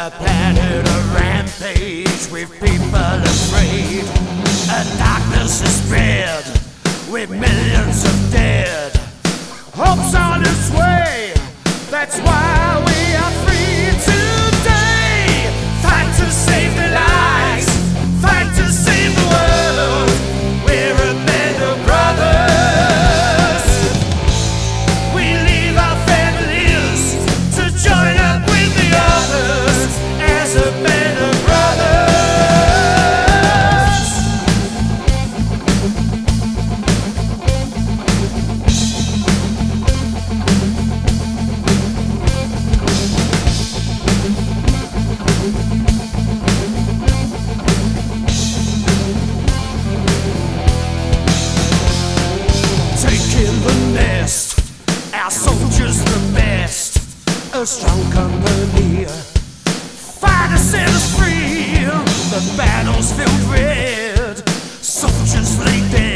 planted a rampage with people afraid. A darkness is spread with millions of dead. Hope's on its way, that's why we are free today. Fight to save the lives, fight to save the world. We're a band of brothers. We leave our families to join up with the others as a band of brothers. Taking the nest, our soldiers the best. A strong company, fight to set us free. The battle's filled red, soldiers lay dead.